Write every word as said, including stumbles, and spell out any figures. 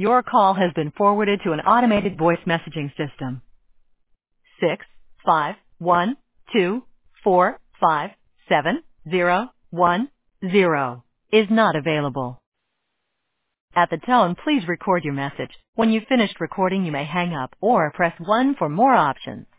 Your call has been forwarded to an automated voice messaging system. Six five one two four five seven zero one zero is not available. At the tone, please record your message. When you've finished recording, you may hang up or press one for more options.